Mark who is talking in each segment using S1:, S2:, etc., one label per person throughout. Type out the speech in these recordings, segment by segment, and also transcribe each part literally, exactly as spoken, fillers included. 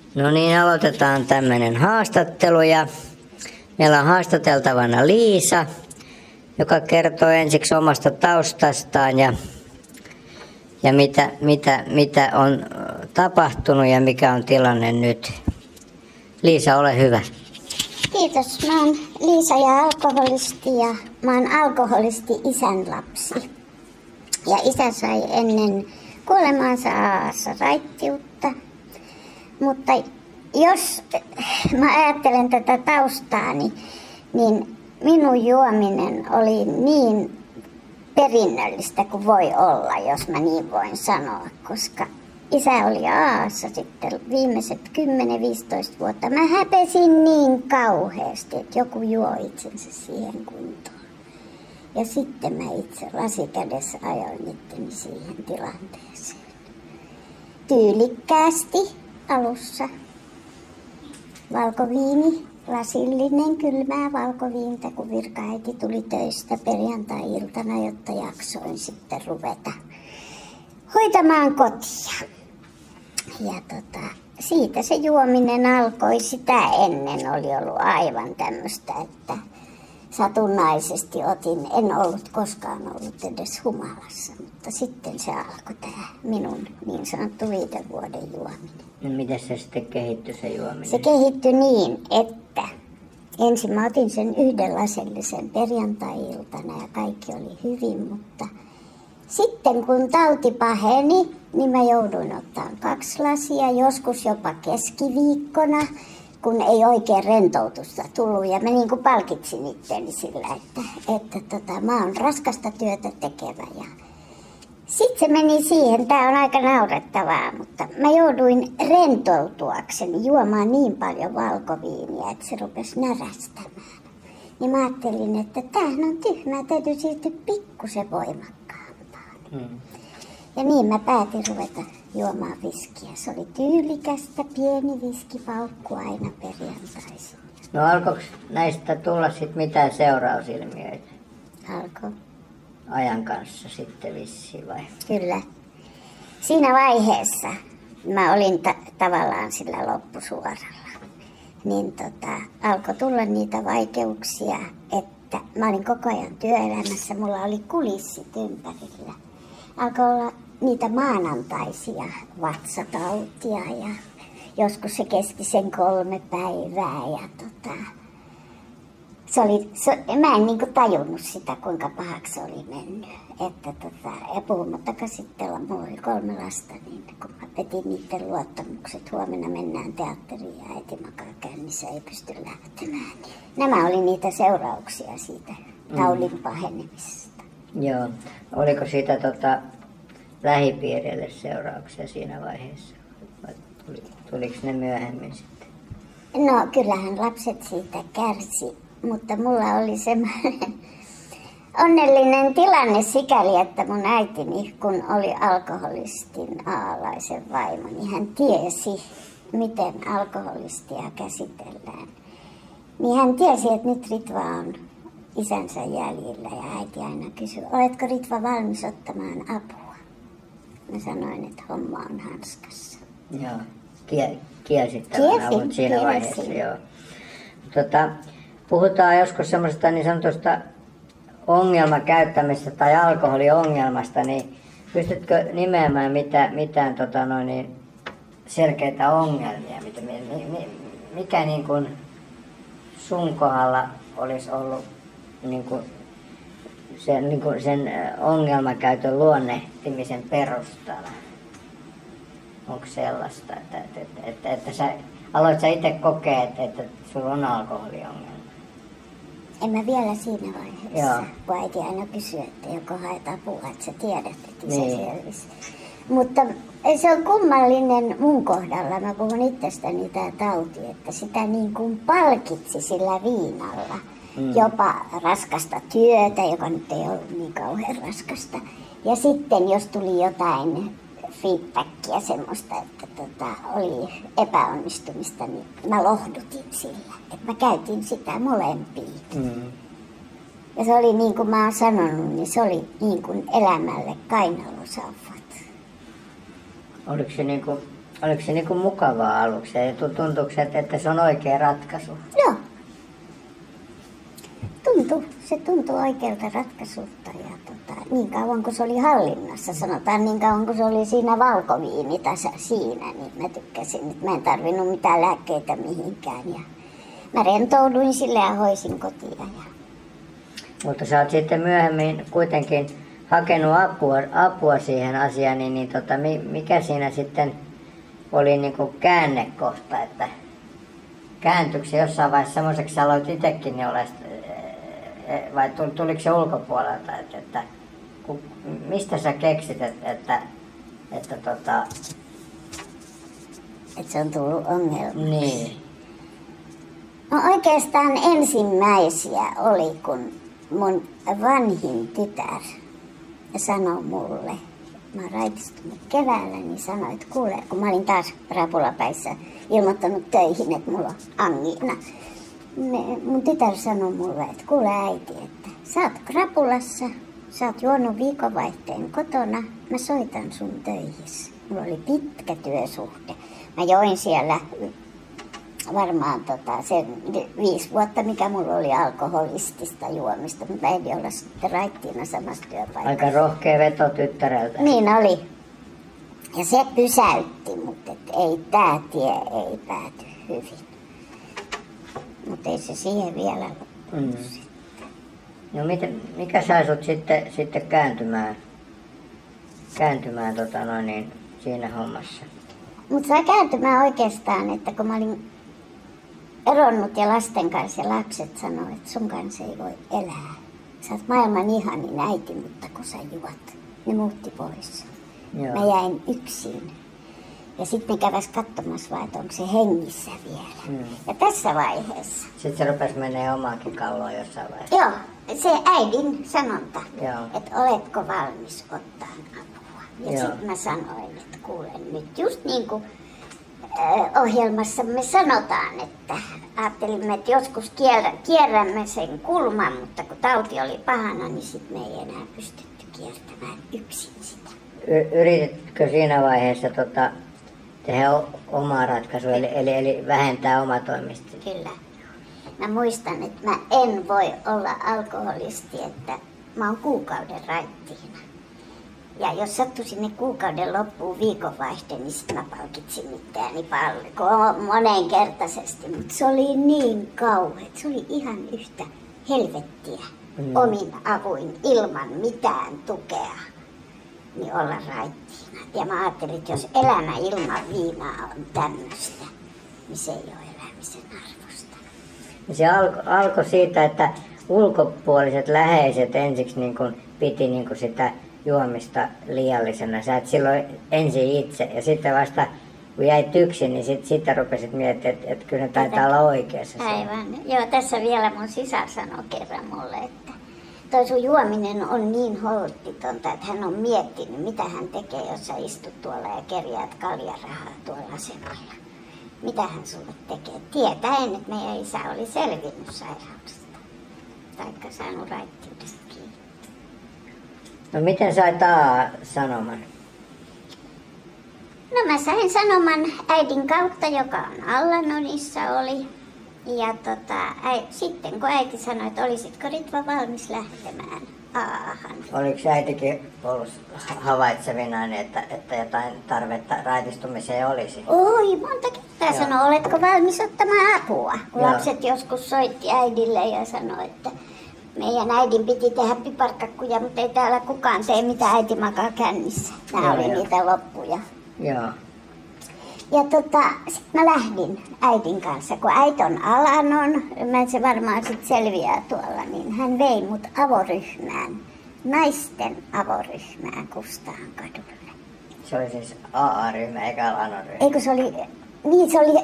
S1: No niin, aloitetaan tämmöinen haastattelu ja meillä on haastateltavana Liisa, joka kertoo ensiksi omasta taustastaan ja, ja mitä, mitä, mitä on tapahtunut ja mikä on tilanne nyt. Liisa, ole hyvä.
S2: Kiitos. Mä oon Liisa ja alkoholisti ja mä oon alkoholisti isän lapsi. Ja isä sai ennen kuolemaansa Aassa raittiutta. Mutta jos mä ajattelen tätä taustaani, niin minun juominen oli niin perinnöllistä kuin voi olla, jos mä niin voin sanoa, koska isä oli Aassa sitten viimeiset kymmenen viisitoista vuotta. Mä häpesin niin kauheasti, että joku juo itsensä siihen kuntoon. Ja sitten mä itse lasikädessä ajoin itteni siihen tilanteeseen. Tyylikkäästi alussa. Valkoviini, lasillinen kylmää valkoviintä, kun virkaäiti tuli töistä perjantai-iltana, jotta jaksoin sitten ruveta hoitamaan kotia. Ja tota, siitä se juominen alkoi. Sitä ennen oli ollut aivan tämmöistä, että satunnaisesti otin, en ollut koskaan ollut edes humalassa, mutta sitten se alkoi tämä minun niin sanottu viiden vuoden juominen.
S1: No miten se sitten kehittyi se juominen?
S2: Se kehittyi niin, että ensin mä otin sen yhden lasillisen perjantai-iltana ja kaikki oli hyvin, mutta sitten kun tauti paheni, niin mä jouduin ottamaan kaksi lasia, joskus jopa keskiviikkona, kun ei oikein rentoutusta tullut. Ja mä niin kuin palkitsin itseäni sillä, että, että tota, mä oon raskasta työtä tekevä. Ja sitten se meni siihen, tää on aika naurettavaa, mutta mä jouduin rentoutuakseni juomaan niin paljon valkoviiniä, että se rupesi närästämään. Niin mä ajattelin, että tämähän on tyhmää, täytyy siirtyä pikkusen voimakkaampaan. Hmm. Ja niin mä päätin ruveta juomaan viskiä. Se oli tyylikästä, pieni viskipaukku aina perjantaisin.
S1: No alkoiko näistä tulla sitten mitään seurausilmiöitä?
S2: Alkoi.
S1: Ajan kanssa sitten vissiin vai?
S2: Kyllä. Siinä vaiheessa mä olin ta- tavallaan sillä loppusuoralla. Niin tota, alkoi tulla niitä vaikeuksia, että mä olin koko ajan työelämässä. Mulla oli kulissit ympärillä. Alkoi olla niitä maanantaisia vatsatautia ja joskus se kesti sen kolme päivää. Ja tota, se oli, se, mä en niinku tajunnut sitä, kuinka pahaksi se oli mennyt. Että tota, ja puhumattakaan sitten, mulla oli kolme lasta, niin kun mä petin niiden luottamukset, huomenna mennään teatteriin ja äiti makaa kännissä, ei pysty lähtemään. Nämä oli niitä seurauksia siitä taudin pahenemisesta.
S1: Joo. Oliko siitä tota, lähipiirille seurauksia siinä vaiheessa? Vai tuli, tuliko ne myöhemmin sitten?
S2: No kyllähän lapset siitä kärsi, mutta mulla oli semmoinen onnellinen tilanne sikäli, että mun äitini, kun oli alkoholistin aalaisen vaimo, niin hän tiesi, miten alkoholistia käsitellään. Niin hän tiesi, että nyt Ritva on isänsä jäljillä ja äiti aina kysyi, oletko Ritva valmis ottamaan apua? Mä sanoin, että homma on hanskassa.
S1: Joo, Kie, kiesit tämän avun siinä kiesin. Vaiheessa. Joo. Tota, puhutaan joskus semmoisesta niin sanotusta ongelmakäyttämistä tai alkoholiongelmasta, niin pystytkö nimeämään mitä, mitään tota noin, niin selkeitä ongelmia? Mitä, mikä niin kuin sun kohdalla olisi ollut niin kuin sen, niin kuin sen ongelmakäytön luonnehtimisen perustana? Onko sellaista, että, että, että, että, että sä, aloit sä itse kokea, että, että sulla on alkoholiongelma?
S2: En mä vielä siinä vaiheessa,
S1: Joo.
S2: kun äiti aina kysyy, että joko haet apua, että sä tiedät, että isä
S1: niin.
S2: selvisi. Mutta se on kummallinen mun kohdalla, mä puhun itsestäni tää tauti, että sitä niin kuin palkitsi sillä viinalla. Mm. Jopa raskasta työtä, joka nyt ei ollut niin kauhean raskasta. Ja sitten jos tuli jotain feedbackia semmoista, että tota, oli epäonnistumista, niin mä lohdutin sillä. Että mä käytin sitä molempiin. Mm. Ja se oli niin kuin mä oon sanonut, niin se oli niin kuin elämälle kainalosauvat.
S1: Oliko se niin kuin Oliko se niinku mukavaa aluksi ja tuntuuko se, että se on oikea ratkaisu?
S2: Joo. Tuntui, se tuntui oikealta ratkaisulta ja tota, niin kauan kuin se oli hallinnassa, sanotaan niin kauan kuin se oli siinä valkoviinitasa siinä, niin mä tykkäsin, että mä en tarvinnut mitään lääkkeitä mihinkään ja mä rentouduin sille ja hoisin kotia. Ja...
S1: Mutta sä oot sitten myöhemmin kuitenkin hakenut apua, apua siihen asiaan, niin, niin tota, mikä siinä sitten oli niinku käännekohta, että kääntyykö se jossain vaiheessa semmoiseksi, sä aloit itsekin niin ole, vai tuliko se ulkopuolelta, että, että kun, mistä sä keksit, että, että, että tota...
S2: Että se on tullut ongelma.
S1: Niin.
S2: No oikeastaan ensimmäisiä oli, kun mun vanhin tytär sanoi mulle, mä oon raitistunut keväällä, niin sanoi, että kuule, kun mä olin taas rapulapäissä ilmoittanut töihin, että mulla on angiina. Mun tytär sanoi mulle, että kuule äiti, että sä oot krapulassa, sä oot juonut viikonvaihteen kotona, mä soitan sun töihin. Mulla oli pitkä työsuhde. Mä join siellä varmaan tota, sen viisi vuotta, mikä mulla oli alkoholistista juomista, mutta mä ehdin olla sitten raittiina samassa työpaikassa.
S1: Aika rohkea veto tyttäreltä.
S2: Niin oli. Ja se pysäytti mut, että ei tää tie ei pääty hyvin. Mutta ei se siihen vielä loppunut mm. sitten.
S1: No miten, mikä sai sut sitten, sitten kääntymään, kääntymään tota noin, niin, siinä hommassa?
S2: Mutta sai kääntymään oikeastaan, että kun mä olin eronnut ja lasten kanssa ja lapset sanoi, että sun kanssa ei voi elää. Sä oot maailman ihanin äiti, mutta kun sä juot, ne muutti pois. Joo. Mä jäin yksin. Ja sitten ne käväs katsomassa vaan, että onko se hengissä vielä. Hmm. Ja tässä vaiheessa...
S1: Sitten se rupesi menee omaakin kalloon jossain vaiheessa.
S2: Joo, se äidin sanonta,
S1: Joo.
S2: että oletko valmis ottaa apua. Ja sitten mä sanoin, että kuulen nyt just niin kuin äh, ohjelmassamme sanotaan, että ajattelimme, että joskus kierrä, kierrämme sen kulman, mutta kun tauti oli pahana, niin sitten me ei enää pystytty kiertämään yksin sitä.
S1: Y- yrititkö siinä vaiheessa tota, tehdä omaa ratkaisua, eli, eli, eli vähentää omatoimista?
S2: Kyllä. Mä muistan, että mä en voi olla alkoholisti, että mä oon kuukauden raittiina. Ja jos sattui sinne kuukauden loppuun viikonvaihde, niin sit mä palkitsin itseäni paljon, monenkertaisesti. Mutta se oli niin kauheat, se oli ihan yhtä helvettiä mm. omin avuin, ilman mitään tukea, niin olla raittiina. Ja mä ajattelin, että jos elämä ilman viinaa on tämmöistä, niin se ei ole elämisen arvosta.
S1: Se alkoi alko siitä, että ulkopuoliset läheiset ensiksi niin kun piti niin kun sitä juomista liiallisena. Sä et silloin ensin itse ja sitten vasta kun jäit yksin, niin sit, sitten rupesit miettimään, että, että kyllä ne taitaa olla oikeassa.
S2: Aivan. Joo, tässä vielä mun sisar sanoi kerran mulle, että toi sun juominen on niin holttitonta, että hän on miettinyt, mitä hän tekee, jos sä istut tuolla ja kerjäät kaljarahaa tuolla asemalla. Mitä hän sulle tekee? Tietäen, että meidän isä oli selvinnyt sairaudesta. Taikka saanut raittiudesta kiinni.
S1: No miten sait A-sanoman?
S2: No mä sain sanoman äidin kautta, joka on Allanonissa oli. Ja tota, äi, sitten kun äiti sanoi, että olisitko Ritva valmis lähtemään Aahan.
S1: Oliko äitikin ollut havaitsevinaan, että, että jotain tarvetta raitistumiseen olisi?
S2: Oi, monta kertaa sanoi, oletko valmis ottamaan apua? Kun
S1: Joo.
S2: lapset joskus soitti äidille ja sanoi, että meidän äidin piti tehdä piparkakkuja, mutta ei täällä kukaan tee, mitä äiti makaa kännissä. Nämä
S1: Joo,
S2: oli
S1: jo.
S2: niitä loppuja.
S1: Joo.
S2: Ja tota, sit mä lähdin äidin kanssa, kun äiti on Alanon, mä se varmaan sit selviää tuolla, niin hän vei mut avoryhmään, naisten avoryhmään Kustaan kadulle.
S1: Se oli siis A A-ryhmä eikä Alanon-ryhmä.
S2: Eikö se oli, niin se oli,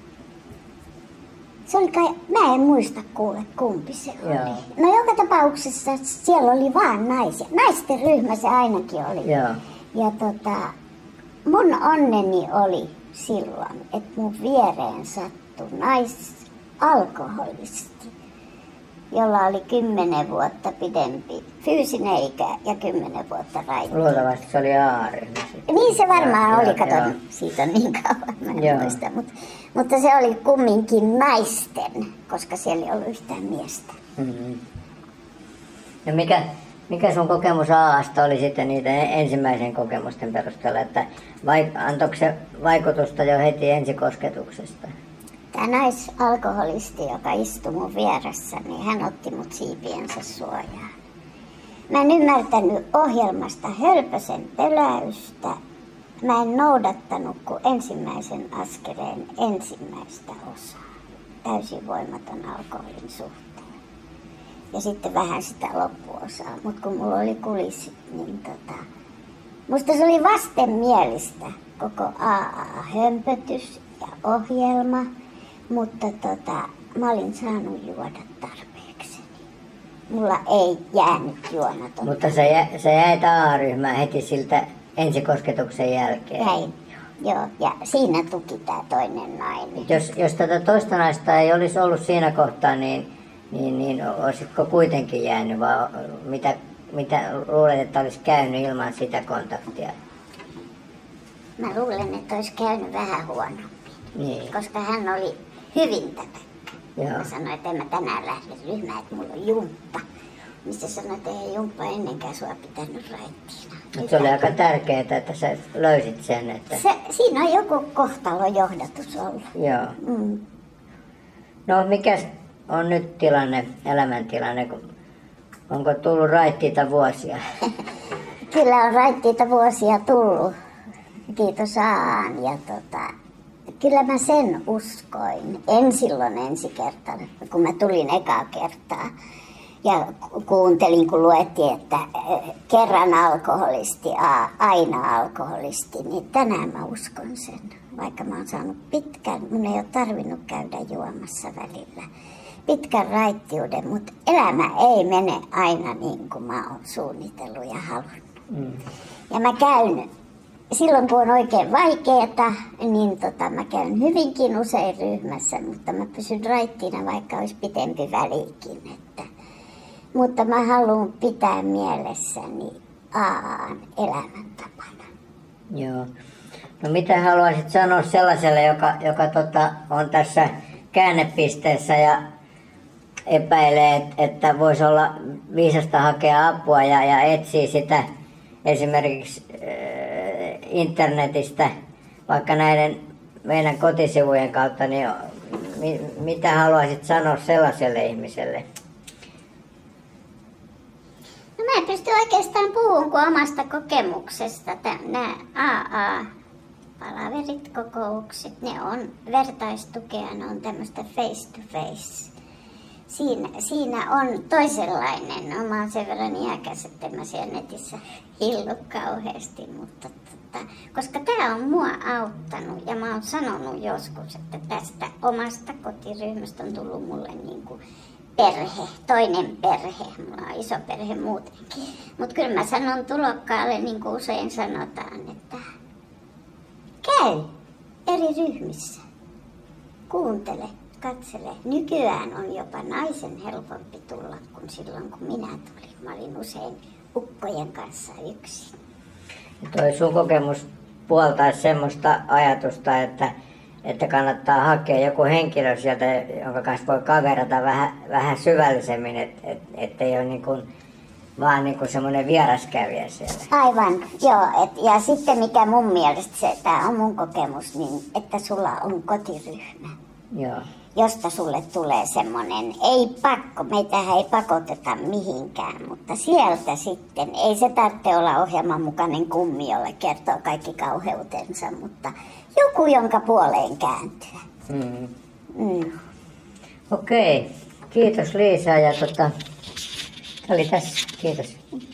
S2: se oli kai, mä en muista kuule kumpi se oli.
S1: Joo.
S2: No joka tapauksessa siellä oli vaan naisia, naisten ryhmä se ainakin oli.
S1: Joo.
S2: Ja tota, mun onneni oli silloin, että mun viereen sattui naisalkoholisti, jolla oli kymmenen vuotta pidempi fyysinen ikä ja kymmenen vuotta raittiina.
S1: Luultavasti se oli A-ryhmä.
S2: Niin se varmaan
S1: Joo,
S2: oli,
S1: joo,
S2: kato,
S1: joo.
S2: siitä on niin kauan, mä en
S1: Joo.
S2: muista. Mutta, mutta se oli kumminkin naisten, koska siellä ei ollut yhtään miestä.
S1: Mm-hmm. No mikä, mikä sun kokemus A-sta oli sitten niitä ensimmäisen kokemusten perusteella, että vaik, antoiko se vaikutusta jo heti ensikosketuksesta?
S2: Tämä naisalkoholisti, joka istui mun vieressä, niin hän otti mut siipiensä suojaan. Mä en ymmärtänyt ohjelmasta hölpösen pöläystä. Mä en noudattanut kuin ensimmäisen askeleen ensimmäistä osaa. Täysin voimaton alkoholin suhteen. Ja sitten vähän sitä loppuosaa. Mutta kun mulla oli kulissit, niin tota... Musta se oli vastenmielistä koko A A-hömpötys ja ohjelma. Mutta tota, mä olin saanut juoda tarpeekseni. Mulla ei jäänyt juomaton.
S1: Mutta sä, jä, sä jäit A-ryhmään heti siltä ensikosketuksen jälkeen.
S2: Jäin, joo. Ja siinä tuki tää toinen nainen.
S1: Jos, jos tätä toista naista ei olisi ollut siinä kohtaa, niin, niin, niin olisitko kuitenkin jäänyt, vai mitä, mitä luulet, että olisi käynyt ilman sitä kontaktia?
S2: Mä luulen, että olisi käynyt vähän huonommin.
S1: Niin.
S2: Koska hän oli hyvin tätä.
S1: Joo.
S2: Mä sanoin, että en mä tänään lähde ryhmään, että mulla on jumppa. Niin se sanoi, että ei jumppa ennenkään sua pitänyt raittiina.
S1: Mutta se oli aika tärkeää, että sä löysit sen. Että...
S2: Se, siinä on joku kohtalojohdatus ollut.
S1: Joo.
S2: Mm.
S1: No mikä on nyt tilanne, elämäntilanne, kun onko tullut raittiita vuosia?
S2: Kyllä on raittiita vuosia tullut. Kiitos Aan. Ja tota, kyllä mä sen uskoin. En silloin ensi kertaa, kun mä tulin ekaa kertaa. Ja kuuntelin, kun luettiin, että kerran alkoholisti, aina alkoholisti, niin tänään mä uskon sen. Vaikka mä oon saanut pitkän, mun ei ole tarvinnut käydä juomassa välillä. Pitkän raittiuden, mutta elämä ei mene aina niin kuin mä oon suunnitellut ja halunnut. Mm. Ja mä käyn, silloin kun on oikein vaikeeta, niin tota, mä käyn hyvinkin usein ryhmässä, mutta mä pysyn raittiina, vaikka olisi pitempi välikin. Että. Mutta mä haluan pitää mielessäni Aan elämäntapana.
S1: Joo. No mitä haluaisit sanoa sellaiselle, joka, joka tota, on tässä käännepisteessä ja epäilee, että voisi olla viisasta hakea apua ja, ja etsii sitä esimerkiksi äh, internetistä, vaikka näiden meidän kotisivujen kautta, niin mi, mitä haluaisit sanoa sellaiselle ihmiselle?
S2: No mä en pysty oikeastaan puhumaan kuin omasta kokemuksesta. Nämä A A-palaverit, kokoukset, ne on vertaistukea, ne on tämmöistä face to face. Siinä, siinä on toisenlainen. No, mä oon sen verran iäkäs, että mä siellä netissä hillu kauheasti, mutta tota, koska tää on mua auttanut ja mä oon sanonut joskus, että tästä omasta kotiryhmästä on tullut mulle niinku perhe, toinen perhe. Mulla on iso perhe muutenkin. Mutta kyllä mä sanon tulokkaalle, niin kuin usein sanotaan, että käy eri ryhmissä. Kuuntele, katsele. Nykyään on jopa naisen helpompi tulla kuin silloin, kun minä tulin. Mä olin usein ukkojen kanssa yksin.
S1: Ja toi sun kokemus puoltaisi semmoista ajatusta, että että kannattaa hakea joku henkilö sieltä, jonka kanssa voi kaverata vähän, vähän syvällisemmin, että et, ettei ole niin kuin, vaan niin kuin semmoinen vieraskävijä siellä.
S2: Aivan, joo. Et, ja sitten mikä mun mielestä, se, tämä on mun kokemus, niin että sulla on kotiryhmä,
S1: Joo.
S2: josta sulle tulee semmoinen, ei pakko, meitähän ei pakoteta mihinkään, mutta sieltä sitten, ei se tarvitse olla ohjelman mukainen kummi, jolle kertoo kaikki kauheutensa, mutta joku, jonka puoleen kääntyä.
S1: Mm.
S2: Mm.
S1: Okei, kiitos Liisa ja tota, oli tässä, kiitos.